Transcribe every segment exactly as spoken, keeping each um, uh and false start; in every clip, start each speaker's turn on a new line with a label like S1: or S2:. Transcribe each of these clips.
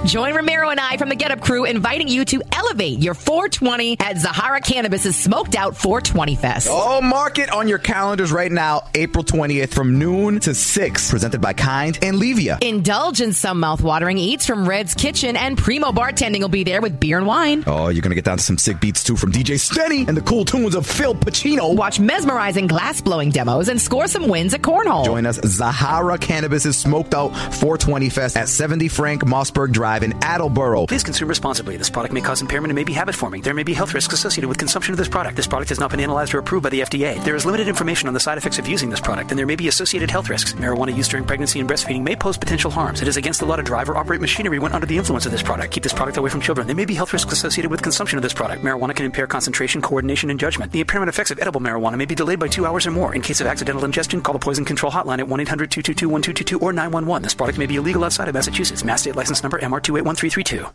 S1: Join Ramiro and I from the Get Up Crew, inviting you to elevate your four twenty at Zahara Cannabis' Smoked Out four twenty Fest.
S2: Oh, mark it on your calendars right now, April twentieth from noon to six, presented by Kind and Levia.
S1: Indulge in some mouth-watering eats from Red's Kitchen, and Primo Bartending will be there with beer and wine.
S2: Oh, you're going to get down to some sick beats, too, from D J Stenny and the cool tunes of Phil Pacino.
S1: Watch mesmerizing glass-blowing demos and score some wins at Cornhole.
S2: Join us, Zahara Cannabis' Smoked Out four twenty Fest at seventy Frank Mossberg Drive in Attleboro.
S3: Please consume responsibly. This product may cause impairment and may be habit-forming. There may be health risks associated with consumption of this product. This product has not been analyzed or approved by the F D A. There is limited information on the side effects of using this product, and there may be associated health risks. Marijuana use during pregnancy and breastfeeding may pose potential harms. It is against the law to drive or operate machinery when under the influence of this product. Keep this product away from children. There may be health risks associated with consumption of this product. Marijuana can impair concentration, coordination, and judgment. The impairment effects of edible marijuana may be delayed by two hours or more. In case of accidental ingestion, call the Poison Control Hotline at one eight hundred two two two one two two two or nine one one. This product may be illegal outside of Massachusetts. Mass State License Number M R two eight one three three two.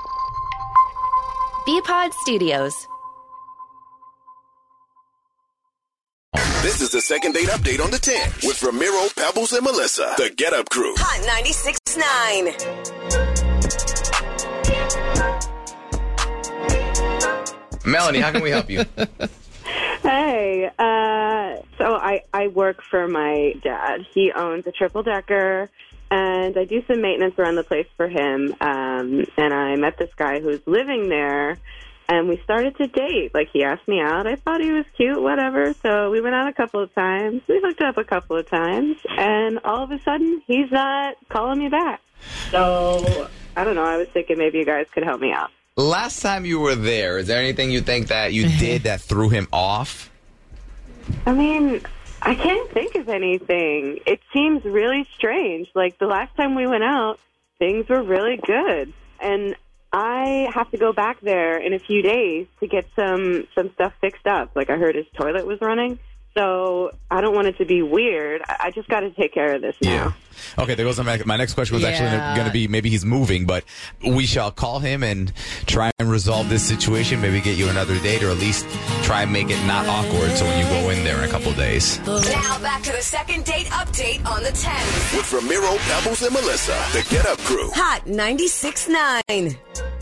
S4: B-Pod Studios.
S5: This is the second date update on the ten with Ramiro, Pebbles, and Melissa. The Get Up Crew.
S6: Hot ninety-six point nine.
S2: Melanie, how can we help you?
S7: Hey, uh, so I, I work for my dad. He owns a triple-decker, and I do some maintenance around the place for him. Um, and I met this guy who's living there, and we started to date. Like, he asked me out. I thought he was cute, whatever. So we went out a couple of times. We hooked up a couple of times, and all of a sudden, he's not calling me back. So, I don't know. I was thinking maybe you guys could help me out.
S8: Last time you were there, is there anything you think that you did that threw him off?
S7: I mean, I can't think of anything. It seems really strange. Like, the last time we went out, things were really good. And I have to go back there in a few days to get some, some stuff fixed up. Like, I heard his toilet was running. So I don't want it to be weird. I just got to take care of this now.
S8: Yeah. Okay, there goes my, my next question was
S1: Yeah.
S8: actually going to be maybe he's moving, but we shall call him and try and resolve this situation, maybe get you another date, or at least try and make it not awkward so when you go in there in a couple of days.
S6: Now back to the second date update on the ten.
S5: With Ramiro, Pebbles, and Melissa. The Get Up Crew.
S6: Hot ninety-six point nine.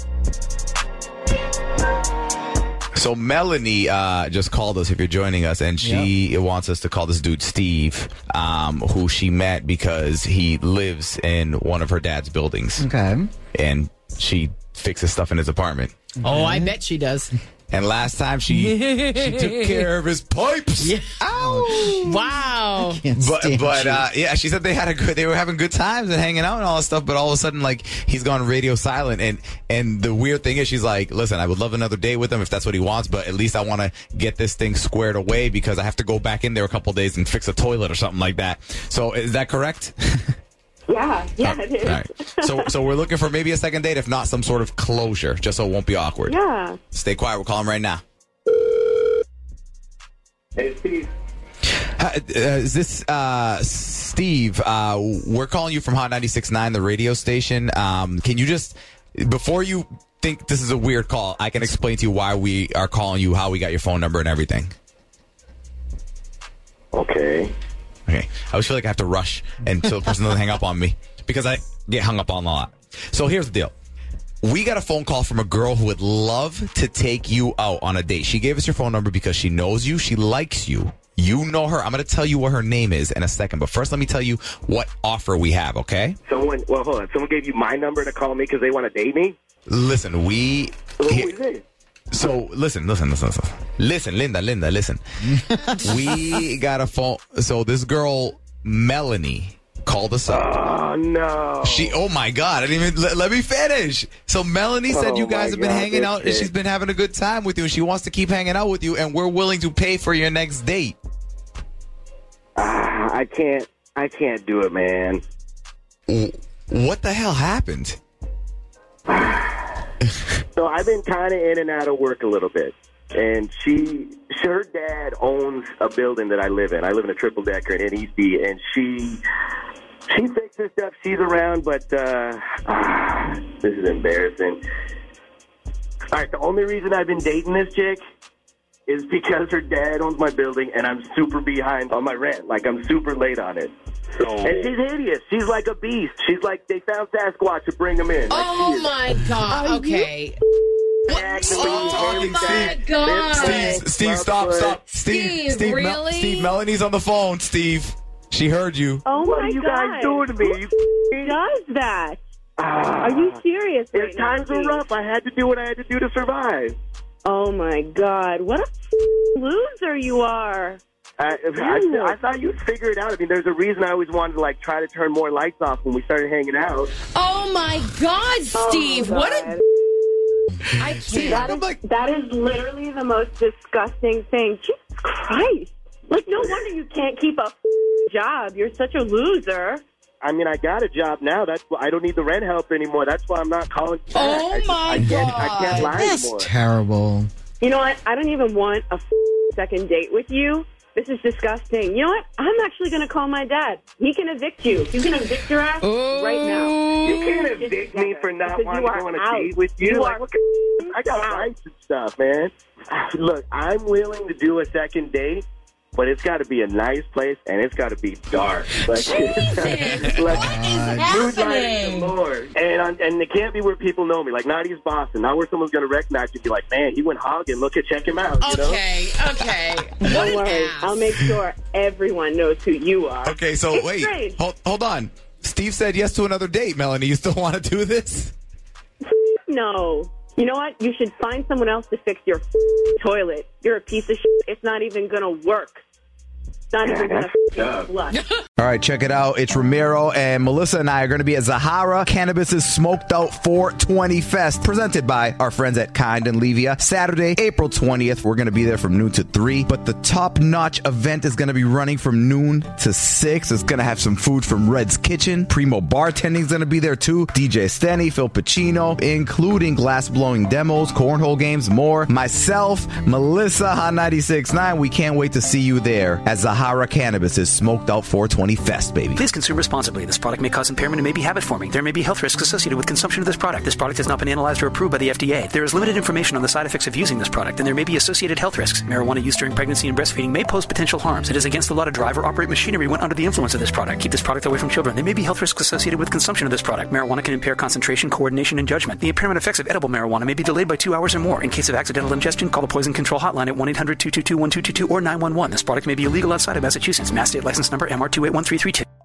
S8: So Melanie uh, just called us, if you're joining us, and she yep. wants us to call this dude Steve, um, who she met because he lives in one of her dad's buildings.
S9: Okay.
S8: And she fixes stuff in his apartment.
S9: Oh, I bet she does.
S8: And last time she she took care of his pipes.
S9: Yeah.
S8: Ow!
S9: Wow.
S8: But but uh, yeah, she said they had a good. They were having good times and hanging out and all that stuff. But all of a sudden, like, he's gone radio silent. And and the weird thing is, she's like, "Listen, I would love another day with him if that's what he wants, but at least I want to get this thing squared away because I have to go back in there a couple of days and fix a toilet or something like that." So is that correct?
S7: Yeah, yeah,
S8: oh,
S7: it is.
S8: All right. So, so we're looking for maybe a second date, if not some sort of closure, just so it won't be awkward.
S7: Yeah.
S8: Stay quiet. We'll call him right now.
S10: Hey, Steve.
S8: Hi, uh, is this uh, Steve? Uh, we're calling you from Hot ninety-six point nine, the radio station. Um, can you just, before you think this is a weird call, I can explain to you why we are calling you, how we got your phone number and everything.
S10: Okay.
S8: Okay. I always feel like I have to rush and so the person doesn't hang up on me because I get hung up on a lot. So here's the deal. We got a phone call from a girl who would love to take you out on a date. She gave us your phone number because she knows you. She likes you. You know her. I'm going to tell you what her name is in a second. But first, let me tell you what offer we have, okay?
S10: Someone, well, hold on. Someone gave you my number to call me because they want to date me?
S8: Listen, we...
S10: Who is it?
S8: So, listen, listen, listen, listen. Listen, Linda, Linda, listen. We got a phone. So, this girl, Melanie, called us up.
S10: Oh, no.
S8: She, oh, my God. I didn't even, let, let me finish. So, Melanie said
S10: oh
S8: you guys have been
S10: God,
S8: hanging out, and she's been having a good time with you, and she wants to keep hanging out with you, and we're willing to pay for your next date.
S10: Uh, I can't, I can't do it, man.
S8: What the hell happened?
S10: So I've been kind of in and out of work a little bit. And she, her dad owns a building that I live in. I live in a triple-decker in East B, and she she fixes stuff. She's around, but uh, ah, this is embarrassing. All right, the only reason I've been dating this chick is because her dad owns my building, and I'm super behind on my rent. Like, I'm super late on it. And she's hideous. She's like a beast. She's like, they found Sasquatch to bring him in. Like,
S9: Oh
S10: she is
S9: my God. Okay.
S10: exactly
S9: Oh
S10: every
S9: my
S10: day.
S9: God.
S8: Steve, Steve, stop, stop. Steve,
S9: Steve,
S8: Mel-
S9: really?
S8: Steve, Melanie's on the phone, Steve. She heard you.
S7: Oh
S10: What
S7: my
S10: are you
S7: God.
S10: guys doing to me? You
S7: Who does that?
S10: Ah.
S7: Are you serious?
S10: If
S7: right now,
S10: times were
S7: Steve?
S10: rough, I had to do what I had to do to survive.
S7: Oh my God! What a loser you are!
S10: I, I, I thought you'd figure it out. I mean, there's a reason I always wanted to like try to turn more lights off when we started hanging out.
S9: Oh my God, Steve.
S7: Oh,
S9: What
S7: God.
S9: a. I can't.
S7: That is, that is literally the most disgusting thing. Jesus Christ! Like, no wonder you can't keep a job. You're such a loser.
S10: I mean, I got a job now. That's why I don't need the rent help anymore. That's why I'm not calling. back.
S9: Oh,
S10: I,
S9: my
S10: I can't, I can't
S9: God.
S10: lie
S4: That's
S10: anymore.
S4: terrible.
S7: You know what? I don't even want a second date with you. This is disgusting. You know what? I'm actually going to call my dad. He can evict you. You can evict your ass right now.
S10: You can't evict me for not
S7: Because
S10: wanting
S7: you
S10: to
S7: are
S10: go on a
S7: out.
S10: date with you.
S7: You
S10: like,
S7: are
S10: what I got rights and stuff, man. Look, I'm willing to do a second date, but it's got to be a nice place and it's got to be dark. Like,
S9: Jesus,
S10: like,
S9: what is
S10: moonlight
S9: happening?
S10: galore. And I'm- and it can't be where people know me, like not East Boston, not where someone's going to recognize you and be like, man, he went hogging. Look at check him out. You know?
S9: Okay, okay. What
S7: Don't
S9: an
S7: worry.
S9: ass.
S7: I'll make sure everyone knows who you are.
S8: Okay, so
S7: It's
S8: wait.
S7: strange.
S8: Hold, hold on. Steve said yes to another date, Melanie. You still want to do this?
S7: No. You know what? You should find someone else to fix your toilet. You're a piece of shit. It's not even going to work. It's not even going to flush.
S2: All right, check it out. It's Ramiro and Melissa and I are going to be at Zahara Cannabis's Smoked Out four twenty Fest, presented by our friends at Kind and Levia. Saturday, April twentieth. We're going to be there from noon to three. But the top-notch event is going to be running from noon to six. It's going to have some food from Red's Kitchen. Primo Bartending is going to be there too. D J Stenny, Phil Pacino, including glass-blowing demos, cornhole games, more. Myself, Melissa, Hot ninety-six point nine. We can't wait to see you there at Zahara Cannabis's Smoked Out four twenty Fest, baby.
S3: Please consume responsibly. This product may cause impairment and may be habit forming. There may be health risks associated with consumption of this product. This product has not been analyzed or approved by the F D A. There is limited information on the side effects of using this product, and there may be associated health risks. Marijuana use during pregnancy and breastfeeding may pose potential harms. It is against the law to drive or operate machinery when under the influence of this product. Keep this product away from children. There may be health risks associated with consumption of this product. Marijuana can impair concentration, coordination, and judgment. The impairment effects of edible marijuana may be delayed by two hours or more. In case of accidental ingestion, call the poison control hotline at one eight hundred two two two one two two two or nine one one. This product may be illegal outside of Massachusetts. Mass state license number M R two eight one three three two.